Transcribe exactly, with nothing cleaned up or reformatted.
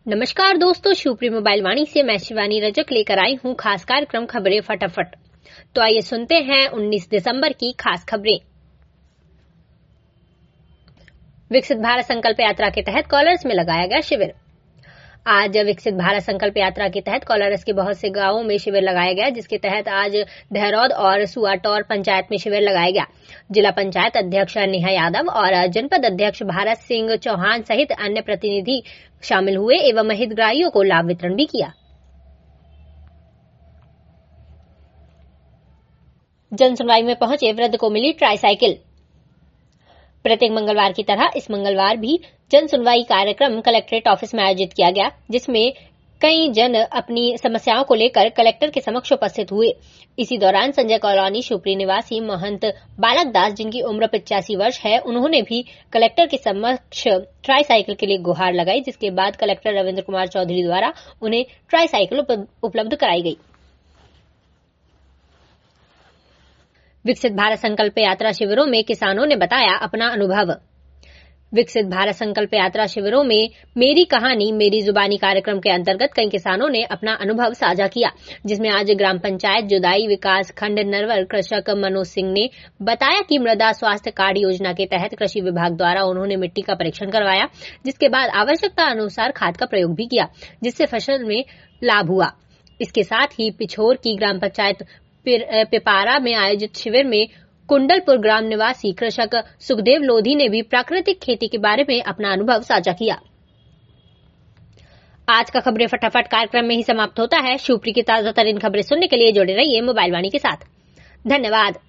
नमस्कार दोस्तों, शिवप्री मोबाइल वाणी से मैं शिवानी रजक लेकर आई हूँ खास कार्यक्रम खबरें फटाफट। तो आइए सुनते हैं उन्नीस दिसंबर की खास खबरें। विकसित भारत संकल्प यात्रा के तहत कॉलर्स में लगाया गया शिविर। आज विकसित भारत संकल्प यात्रा के तहत कॉलर्स के बहुत से गांवों में शिविर लगाया गया, जिसके तहत आज धहरौद और सुआटौर पंचायत में शिविर लगाया गया। जिला पंचायत अध्यक्ष नेहा यादव और जनपद अध्यक्ष भारत सिंह चौहान सहित अन्य प्रतिनिधि शामिल हुए एवं हितग्राहियों को लाभ वितरण भी किया। जन सुनवाई में पहुंचे वृद्ध को मिली ट्राईसाइकिल। प्रत्येक मंगलवार की तरह इस मंगलवार भी जन सुनवाई कार्यक्रम कलेक्ट्रेट ऑफिस में आयोजित किया गया, जिसमें कई जन अपनी समस्याओं को लेकर कलेक्टर के समक्ष उपस्थित हुए। इसी दौरान संजय कॉलोनी शिवपुरी निवासी महंत बालक दास, जिनकी उम्र पचासी वर्ष है, उन्होंने भी कलेक्टर के समक्ष ट्राईसाइकिल के लिए गुहार लगाई, जिसके बाद कलेक्टर रविंद्र कुमार चौधरी द्वारा उन्हें ट्राईसाइकिल उपलब्ध कराई गई। विकसित भारत संकल्प यात्रा शिविरों में किसानों ने बताया अपना अनुभव। विकसित भारत संकल्प यात्रा शिविरों में मेरी कहानी मेरी जुबानी कार्यक्रम के अंतर्गत कई किसानों ने अपना अनुभव साझा किया, जिसमें आज ग्राम पंचायत जुदाई विकास खंड नरवर कृषक मनोज सिंह ने बताया कि मृदा स्वास्थ्य कार्ड योजना के तहत कृषि विभाग द्वारा उन्होंने मिट्टी का परीक्षण करवाया, जिसके बाद आवश्यकता अनुसार खाद का प्रयोग भी किया, जिससे फसल में लाभ हुआ। इसके साथ ही पिछोर की ग्राम पंचायत पिपारा में आयोजित शिविर में कुंडलपुर ग्राम निवासी कृषक सुखदेव लोधी ने भी प्राकृतिक खेती के बारे में अपना अनुभव साझा किया। आज का खबरें फटाफट कार्यक्रम में ही समाप्त होता है। शिवप्री की ताजा तरीन खबरें सुनने के लिए जुड़े रहिए मोबाइल वाणी के साथ। धन्यवाद।